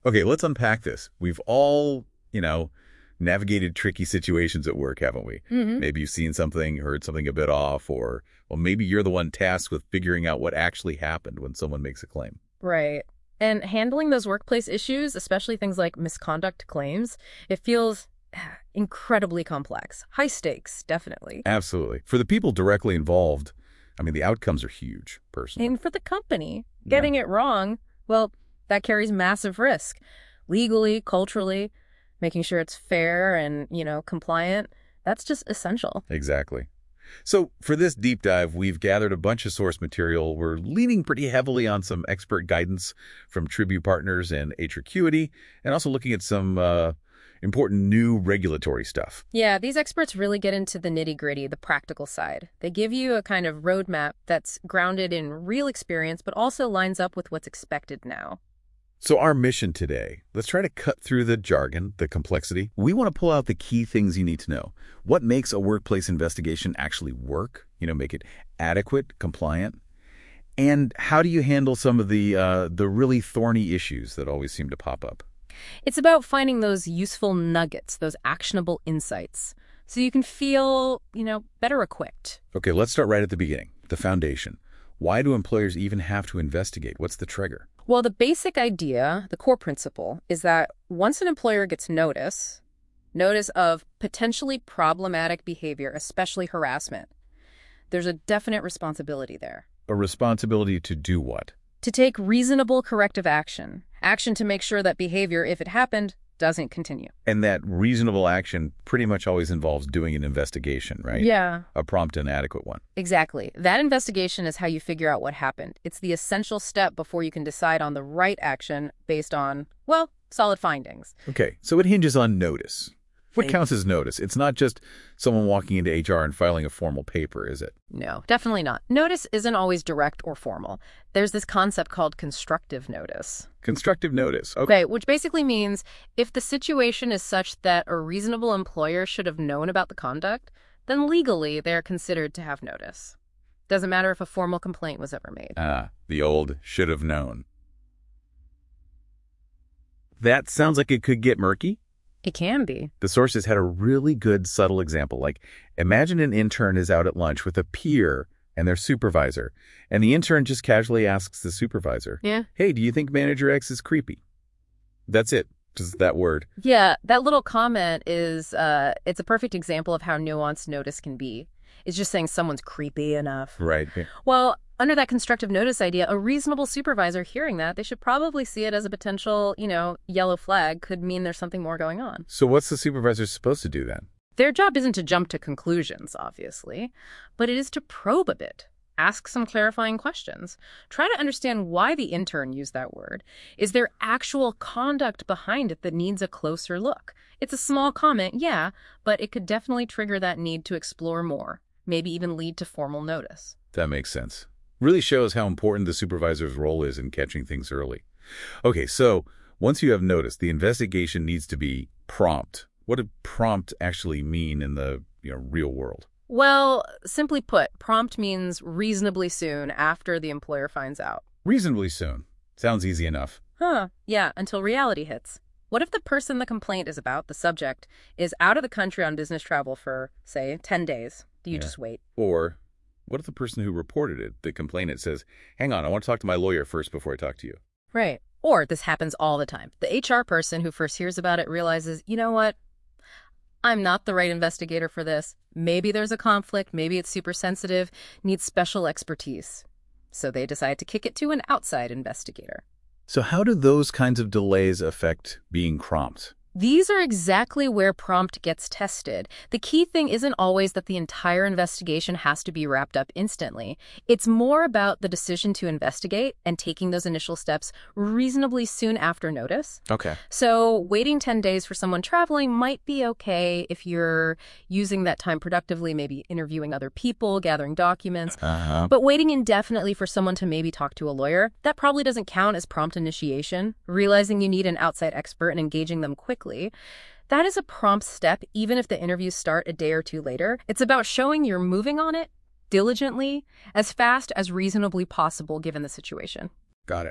Okay, let's unpack this. We've all, navigated tricky situations at work, haven't we? Hmm. Maybe you've seen something, heard something a bit off, or, well, maybe you're the one tasked with figuring out what actually happened when someone makes a claim. Right. And handling those workplace issues, especially things like misconduct claims, it feels incredibly complex. High stakes, definitely. Absolutely. For the people directly involved, I mean, the outcomes are huge, personally. And for the company, Yeah. getting it wrong, well, that carries massive risk. Legally, culturally, making sure it's fair and, compliant, that's just essential. Exactly. So for this deep dive, we've gathered a bunch of source material. We're leaning pretty heavily on some expert guidance from Tribute Partners and Acuity, and also looking at some important new regulatory stuff. Yeah, these experts really get into the nitty-gritty, the practical side. They give you a kind of roadmap that's grounded in real experience, but also lines up with what's expected now. So our mission today, let's try to cut through the jargon, the complexity. We want to pull out the key things you need to know. What makes a workplace investigation actually work? Make it adequate, compliant. And how do you handle some of the really thorny issues that always seem to pop up? It's about finding those useful nuggets, those actionable insights, so you can feel, better equipped. Okay, let's start right at the beginning, the foundation. Why do employers even have to investigate? What's the trigger? Well, the basic idea, the core principle, is that once an employer gets notice of potentially problematic behavior, especially harassment, there's a definite responsibility there. A responsibility to do what? To take reasonable corrective action to make sure that behavior, if it happened, doesn't continue. And that reasonable action pretty much always involves doing an investigation, right? Yeah. A prompt and adequate one. Exactly. That investigation is how you figure out what happened. It's the essential step before you can decide on the right action based on, well, solid findings. Okay, so it hinges on notice. What Thank- counts as notice? It's not just someone walking into HR and filing a formal paper, is it? No, definitely not. Notice isn't always direct or formal. There's this concept called constructive notice. Constructive notice. Okay. Okay, which basically means if the situation is such that a reasonable employer should have known about the conduct, then legally they're considered to have notice. Doesn't matter if a formal complaint was ever made. The old should have known. That sounds like it could get murky. It can be. The sources had a really good subtle example. Like, imagine an intern is out at lunch with a peer and their supervisor, and the intern just casually asks the supervisor, Yeah. "Hey, do you think Manager X is creepy?" That's it. Just that word. Yeah, that little comment is, it's a perfect example of how nuanced notice can be. It's just saying someone's creepy enough. Right. Well, under that constructive notice idea, a reasonable supervisor hearing that, they should probably see it as a potential, yellow flag could mean there's something more going on. So what's the supervisor supposed to do then? Their job isn't to jump to conclusions, obviously, but it is to probe a bit. Ask some clarifying questions. Try to understand why the intern used that word. Is there actual conduct behind it that needs a closer look? It's a small comment, yeah, but it could definitely trigger that need to explore more, maybe even lead to formal notice. That makes sense. Really shows how important the supervisor's role is in catching things early. Okay, so once you have noticed, the investigation needs to be prompt. What did prompt actually mean in the real world? Well, simply put, prompt means reasonably soon after the employer finds out. Reasonably soon. Sounds easy enough. Yeah, until reality hits. What if the person the complaint is about, the subject, is out of the country on business travel for, say, 10 days? Do you just wait? Or what if the person who reported it, the complainant, says, "Hang on, I want to talk to my lawyer first before I talk to you"? Right. Or this happens all the time. The HR person who first hears about it realizes, you know what? I'm not the right investigator for this. Maybe there's a conflict. Maybe it's super sensitive, needs special expertise. So they decide to kick it to an outside investigator. So how do those kinds of delays affect being prompt? These are exactly where prompt gets tested. The key thing isn't always that the entire investigation has to be wrapped up instantly. It's more about the decision to investigate and taking those initial steps reasonably soon after notice. Okay. So waiting 10 days for someone traveling might be okay if you're using that time productively, maybe interviewing other people, gathering documents. But waiting indefinitely for someone to maybe talk to a lawyer, that probably doesn't count as prompt initiation. Realizing you need an outside expert and engaging them quickly, that is a prompt step, even if the interviews start a day or two later. It's about showing you're moving on it diligently, as fast as reasonably possible given the situation. Got it.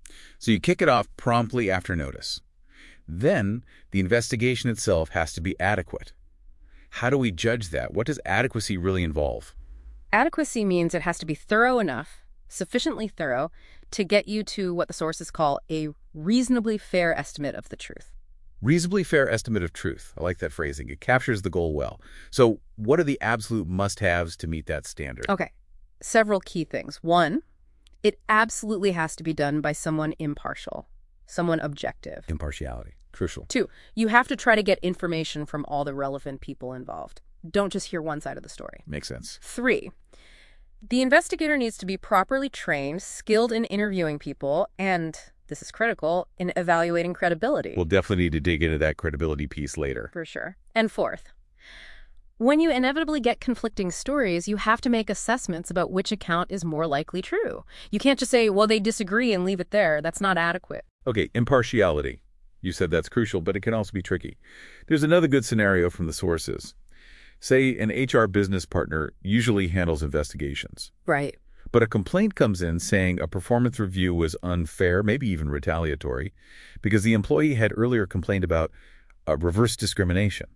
So you kick it off promptly after notice. Then the investigation itself has to be adequate. How do we judge that? What does adequacy really involve? Adequacy means it has to be thorough enough, sufficiently thorough, to get you to what the sources call a reasonably fair estimate of the truth. Reasonably fair estimate of truth. I like that phrasing. It captures the goal well. So what are the absolute must-haves to meet that standard? Okay, several key things. One, it absolutely has to be done by someone impartial, someone objective. Impartiality. Crucial. Two, you have to try to get information from all the relevant people involved. Don't just hear one side of the story. Makes sense. Three, the investigator needs to be properly trained, skilled in interviewing people, and, this is critical, in evaluating credibility. We'll definitely need to dig into that credibility piece later. For sure. And fourth, when you inevitably get conflicting stories, you have to make assessments about which account is more likely true. You can't just say, well, they disagree and leave it there. That's not adequate. Okay, impartiality. You said that's crucial, but it can also be tricky. There's another good scenario from the sources. Say an HR business partner usually handles investigations. Right. But a complaint comes in saying a performance review was unfair, maybe even retaliatory, because the employee had earlier complained about reverse discrimination.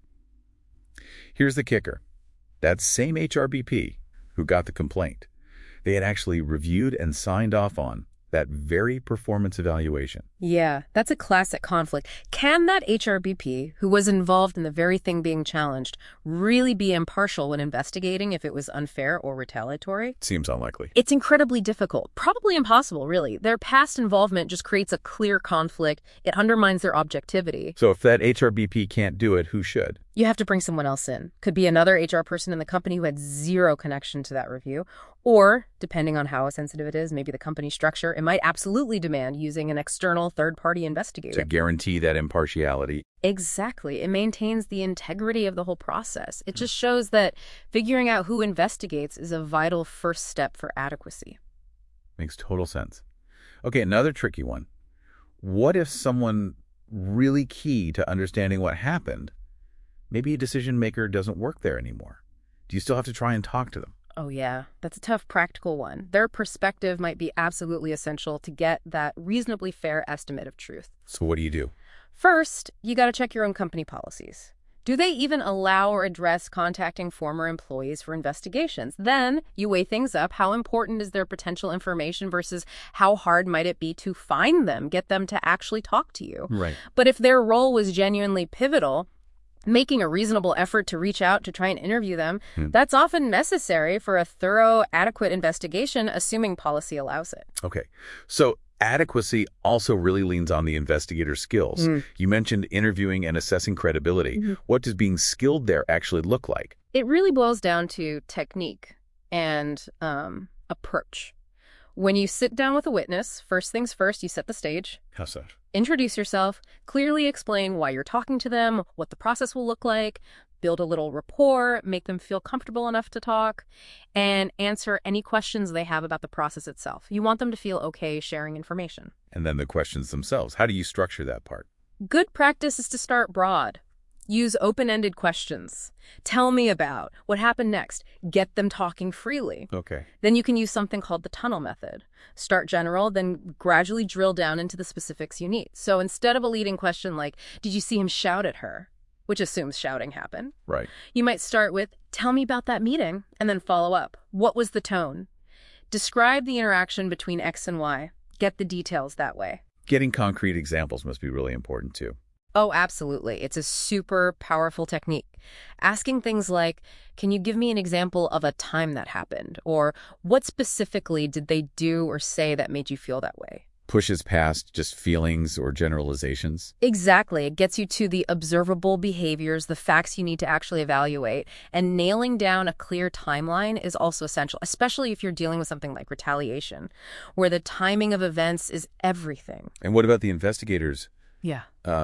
Here's the kicker. That same HRBP who got the complaint, they had actually reviewed and signed off on that very performance evaluation. Yeah, that's a classic conflict. Can that HRBP, who was involved in the very thing being challenged, really be impartial when investigating if it was unfair or retaliatory? Seems unlikely. It's incredibly difficult, probably impossible, really. Their past involvement just creates a clear conflict. It undermines their objectivity. So if that HRBP can't do it, who should? You have to bring someone else in. Could be another HR person in the company who had zero connection to that review. Or, depending on how sensitive it is, maybe the company structure, it might absolutely demand using an external third-party investigator. To guarantee that impartiality. Exactly. It maintains the integrity of the whole process. It just shows that figuring out who investigates is a vital first step for adequacy. Makes total sense. Okay, another tricky one. What if someone really key to understanding what happened, maybe a decision maker doesn't work there anymore? Do you still have to try and talk to them? Oh, yeah. That's a tough practical one. Their perspective might be absolutely essential to get that reasonably fair estimate of truth. So what do you do? First, you got to check your own company policies. Do they even allow or address contacting former employees for investigations? Then you weigh things up. How important is their potential information versus how hard might it be to find them, get them to actually talk to you? Right. But if their role was genuinely pivotal, making a reasonable effort to reach out to try and interview them, that's often necessary for a thorough, adequate investigation, assuming policy allows it. Okay. So adequacy also really leans on the investigator's skills. You mentioned interviewing and assessing credibility. What does being skilled there actually look like? It really boils down to technique and approach. When you sit down with a witness, first things first, you set the stage. How's that? Introduce yourself, clearly explain why you're talking to them, what the process will look like, build a little rapport, make them feel comfortable enough to talk, and answer any questions they have about the process itself. You want them to feel okay sharing information. And then the questions themselves. How do you structure that part? Good practice is to start broad. Use open-ended questions. Tell me about what happened next. Get them talking freely. Okay. Then you can use something called the tunnel method. Start general, then gradually drill down into the specifics you need. So instead of a leading question like, did you see him shout at her? Which assumes shouting happened. Right. You might start with, tell me about that meeting, and then follow up. What was the tone? Describe the interaction between X and Y. Get the details that way. Getting concrete examples must be really important too. Oh, absolutely. It's a super powerful technique. Asking things like, can you give me an example of a time that happened? Or what specifically did they do or say that made you feel that way? Pushes past just feelings or generalizations. Exactly. It gets you to the observable behaviors, the facts you need to actually evaluate. And nailing down a clear timeline is also essential, especially if you're dealing with something like retaliation, where the timing of events is everything. And what about the investigators? Yeah.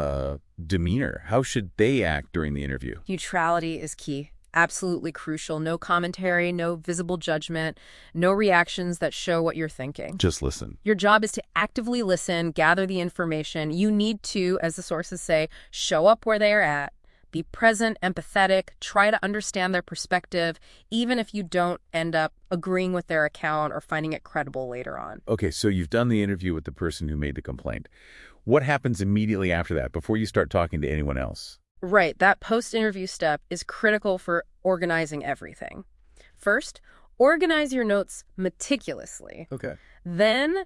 Demeanor. How should they act during the interview? Neutrality is key. Absolutely crucial. No commentary, no visible judgment, no reactions that show what you're thinking. Just listen. Your job is to actively listen, gather the information. You need to, as the sources say, show up where they are at, Be present, empathetic, try to understand their perspective, even if you don't end up agreeing with their account or finding it credible later on. Okay, so you've done the interview with the person who made the complaint. What happens immediately after that, before you start talking to anyone else? Right, that post-interview step is critical for organizing everything. First, organize your notes meticulously. Okay. Then,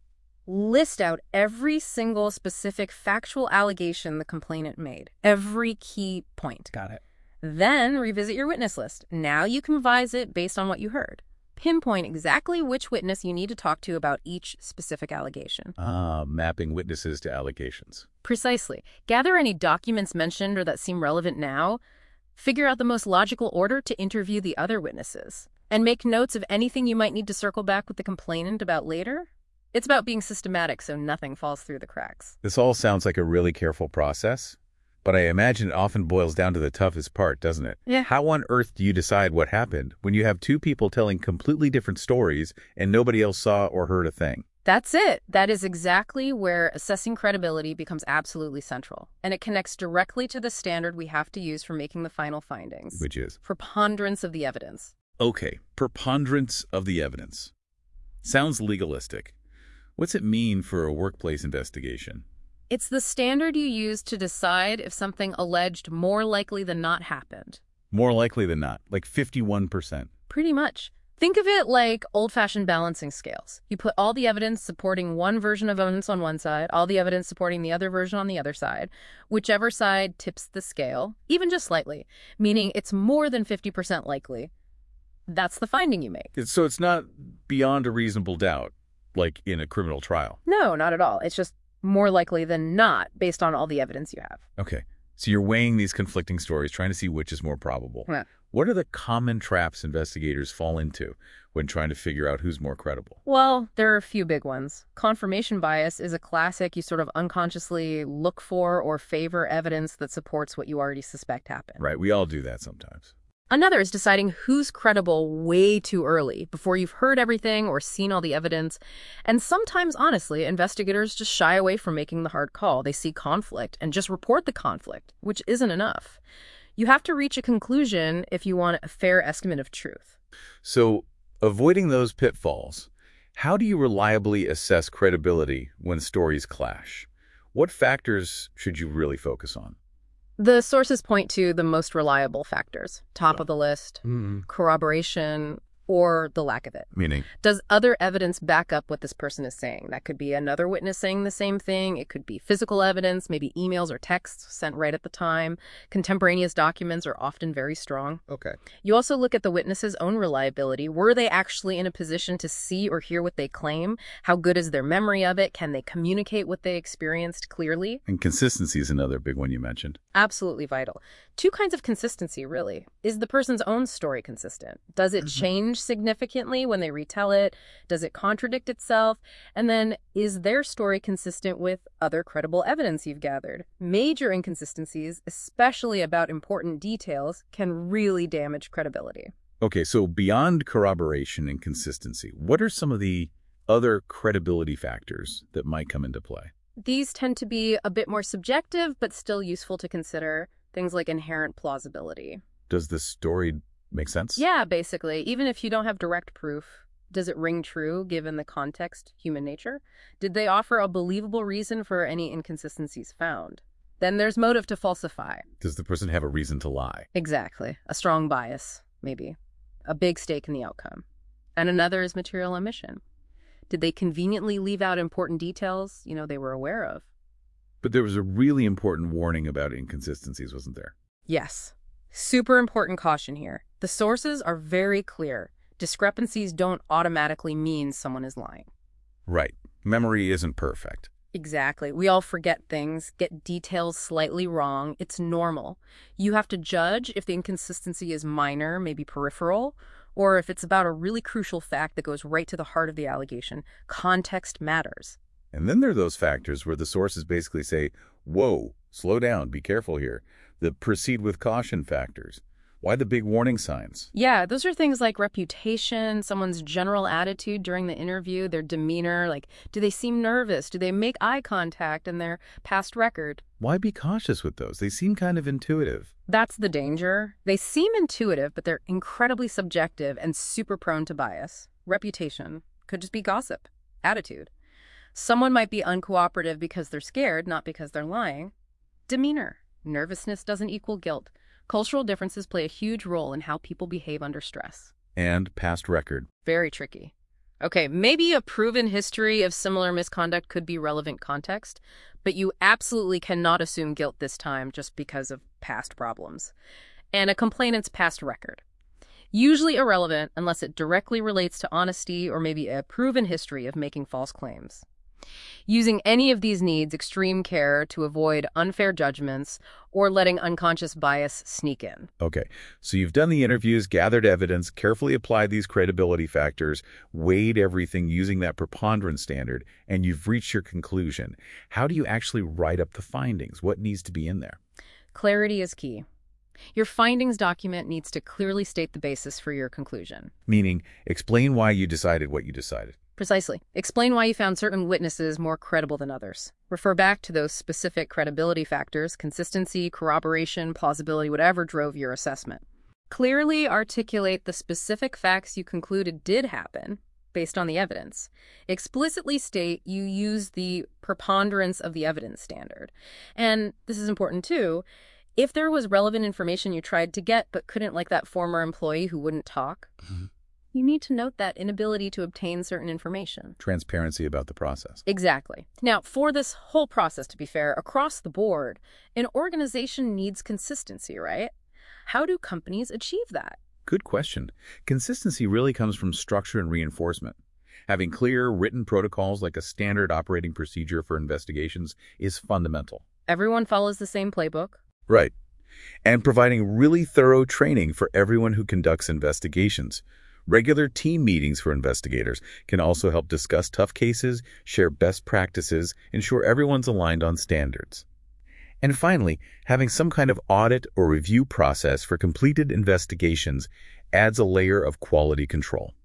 list out every single specific factual allegation the complainant made, every key point. Got it. Then, revisit your witness list. Now you can revise it based on what you heard. Pinpoint exactly which witness you need to talk to about each specific allegation. Mapping witnesses to allegations. Precisely. Gather any documents mentioned or that seem relevant now. Figure out the most logical order to interview the other witnesses. And make notes of anything you might need to circle back with the complainant about later. It's about being systematic so nothing falls through the cracks. This all sounds like a really careful process, but I imagine it often boils down to the toughest part, doesn't it? Yeah. How on earth do you decide what happened when you have two people telling completely different stories and nobody else saw or heard a thing? That's it. That is exactly where assessing credibility becomes absolutely central. And it connects directly to the standard we have to use for making the final findings. Which is? Preponderance of the evidence. Okay, preponderance of the evidence. Sounds legalistic. What's it mean for a workplace investigation? It's the standard you use to decide if something alleged more likely than not happened. More likely than not, like 51%. Pretty much. Think of it like old-fashioned balancing scales. You put all the evidence supporting one version of evidence on one side, all the evidence supporting the other version on the other side. Whichever side tips the scale, even just slightly, meaning it's more than 50% likely. That's the finding you make. So it's not beyond a reasonable doubt, like in a criminal trial. No, not at all. It's just more likely than not based on all the evidence you have. Okay. So you're weighing these conflicting stories, trying to see which is more probable. Yeah. What are the common traps investigators fall into when trying to figure out who's more credible? Well, there are a few big ones. Confirmation bias is a classic. You sort of unconsciously look for or favor evidence that supports what you already suspect happened. Right. We all do that sometimes. Another is deciding who's credible way too early, before you've heard everything or seen all the evidence. And sometimes, honestly, investigators just shy away from making the hard call. They see conflict and just report the conflict, which isn't enough. You have to reach a conclusion if you want a fair estimate of truth. So, avoiding those pitfalls, how do you reliably assess credibility when stories clash? What factors should you really focus on? The sources point to the most reliable factors. Top of the list, corroboration, or the lack of it. Meaning? Does other evidence back up what this person is saying? That could be another witness saying the same thing. It could be physical evidence, maybe emails or texts sent right at the time. Contemporaneous documents are often very strong. Okay. You also look at the witness's own reliability. Were they actually in a position to see or hear what they claim? How good is their memory of it? Can they communicate what they experienced clearly? And consistency is another big one you mentioned. Absolutely vital. Two kinds of consistency, really. Is the person's own story consistent? Does it change significantly when they retell it? Does it contradict itself? And then, is their story consistent with other credible evidence you've gathered? Major inconsistencies, especially about important details, can really damage credibility. Okay, so beyond corroboration and consistency, what are some of the other credibility factors that might come into play? These tend to be a bit more subjective, but still useful to consider. Things like inherent plausibility. Does the story make sense? Yeah, basically. Even if you don't have direct proof, does it ring true given the context, human nature? Did they offer a believable reason for any inconsistencies found? Then there's motive to falsify. Does the person have a reason to lie? Exactly. A strong bias, maybe. A big stake in the outcome. And another is material omission. Did they conveniently leave out important details, they were aware of? But there was a really important warning about inconsistencies, wasn't there? Yes. Super important caution here. The sources are very clear. Discrepancies don't automatically mean someone is lying. Right. Memory isn't perfect. Exactly. We all forget things, get details slightly wrong. It's normal. You have to judge if the inconsistency is minor, maybe peripheral, or if it's about a really crucial fact that goes right to the heart of the allegation. Context matters. And then there are those factors where the sources basically say, whoa, slow down, be careful here. The proceed with caution factors. Why the big warning signs? Yeah, those are things like reputation, someone's general attitude during the interview, their demeanor, like do they seem nervous? Do they make eye contact, and their past record? Why be cautious with those? They seem kind of intuitive. That's the danger. They seem intuitive, but they're incredibly subjective and super prone to bias. Reputation could just be gossip. Attitude. Someone might be uncooperative because they're scared, not because they're lying. Demeanor. Nervousness doesn't equal guilt. Cultural differences play a huge role in how people behave under stress. And past record. Very tricky. Okay, maybe a proven history of similar misconduct could be relevant context, but you absolutely cannot assume guilt this time just because of past problems. And a complainant's past record. Usually irrelevant unless it directly relates to honesty or maybe a proven history of making false claims. Using any of these needs extreme care to avoid unfair judgments or letting unconscious bias sneak in. Okay, so you've done the interviews, gathered evidence, carefully applied these credibility factors, weighed everything using that preponderance standard, and you've reached your conclusion. How do you actually write up the findings? What needs to be in there? Clarity is key. Your findings document needs to clearly state the basis for your conclusion. Meaning, explain why you decided what you decided. Precisely. Explain why you found certain witnesses more credible than others. Refer back to those specific credibility factors, consistency, corroboration, plausibility, whatever drove your assessment. Clearly articulate the specific facts you concluded did happen based on the evidence. Explicitly state you use the preponderance of the evidence standard. And this is important too. If there was relevant information you tried to get but couldn't, like that former employee who wouldn't talk, you need to note that inability to obtain certain information. Transparency about the process. Exactly. Now, for this whole process to be fair, across the board, an organization needs consistency, right? How do companies achieve that? Good question. Consistency really comes from structure and reinforcement. Having clear, written protocols like a standard operating procedure for investigations is fundamental. Everyone follows the same playbook. Right. And providing really thorough training for everyone who conducts investigations. Regular team meetings for investigators can also help discuss tough cases, share best practices, ensure everyone's aligned on standards. And finally, having some kind of audit or review process for completed investigations adds a layer of quality control.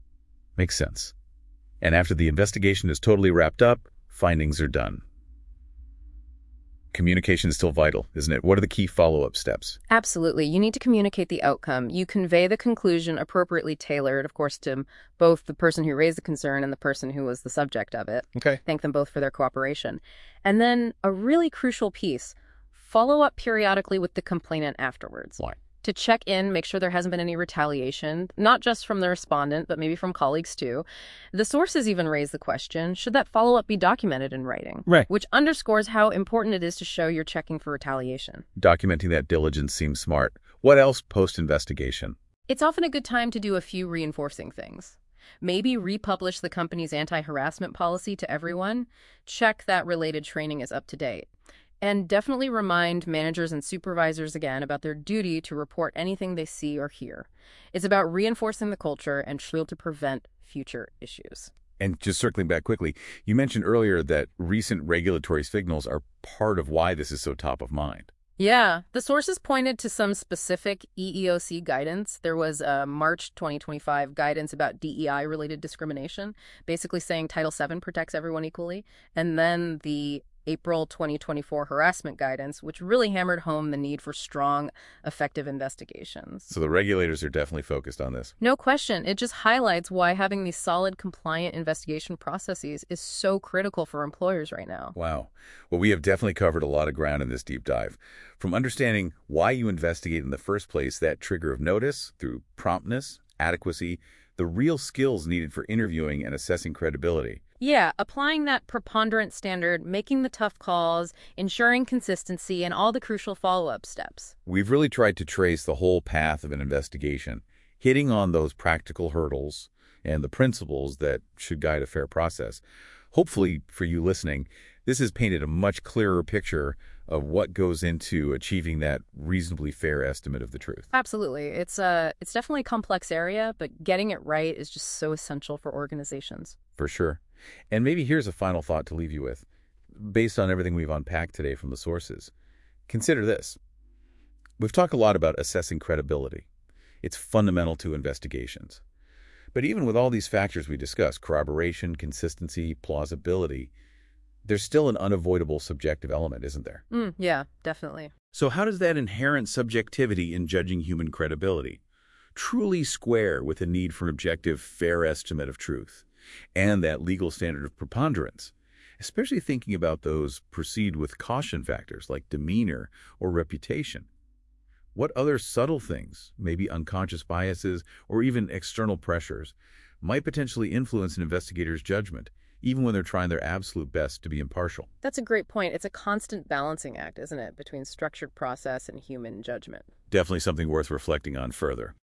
Makes sense. And after the investigation is totally wrapped up, findings are done. Communication is still vital, isn't it? What are the key follow-up steps? Absolutely. You need to communicate the outcome. You convey the conclusion appropriately tailored, of course, to both the person who raised the concern and the person who was the subject of it. Okay. Thank them both for their cooperation. And then a really crucial piece, follow up periodically with the complainant afterwards. Why? To check in, make sure there hasn't been any retaliation, not just from the respondent, but maybe from colleagues too. The sources even raise the question, should that follow-up be documented in writing? Right. Which underscores how important it is to show you're checking for retaliation. Documenting that diligence seems smart. What else post-investigation? It's often a good time to do a few reinforcing things. Maybe republish the company's anti-harassment policy to everyone. Check that related training is up to date. And definitely remind managers and supervisors again about their duty to report anything they see or hear. It's about reinforcing the culture and trying to prevent future issues. And just circling back quickly, you mentioned earlier that recent regulatory signals are part of why this is so top of mind. Yeah, the sources pointed to some specific EEOC guidance. There was a March 2025 guidance about DEI-related discrimination, basically saying Title VII protects everyone equally. And then the April 2024 harassment guidance, which really hammered home the need for strong, effective investigations. So the regulators are definitely focused on this. No question. It just highlights why having these solid, compliant investigation processes is so critical for employers right now. Wow. Well, we have definitely covered a lot of ground in this deep dive. From understanding why you investigate in the first place, that trigger of notice, through promptness, adequacy, the real skills needed for interviewing and assessing credibility. Yeah, applying that preponderance standard, making the tough calls, ensuring consistency, and all the crucial follow-up steps. We've really tried to trace the whole path of an investigation, hitting on those practical hurdles and the principles that should guide a fair process. Hopefully, for you listening, this has painted a much clearer picture of what goes into achieving that reasonably fair estimate of the truth. Absolutely. It's definitely a complex area, but getting it right is just so essential for organizations. For sure. And maybe here's a final thought to leave you with. Based on everything we've unpacked today from the sources, consider this. We've talked a lot about assessing credibility. It's fundamental to investigations. But even with all these factors we discussed, corroboration, consistency, plausibility, there's still an unavoidable subjective element, isn't there? Yeah, definitely. So how does that inherent subjectivity in judging human credibility truly square with the need for an objective, fair estimate of truth and that legal standard of preponderance, especially thinking about those proceed with caution factors like demeanor or reputation? What other subtle things, maybe unconscious biases or even external pressures, might potentially influence an investigator's judgment, even when they're trying their absolute best to be impartial? That's a great point. It's a constant balancing act, isn't it, between structured process and human judgment? Definitely something worth reflecting on further.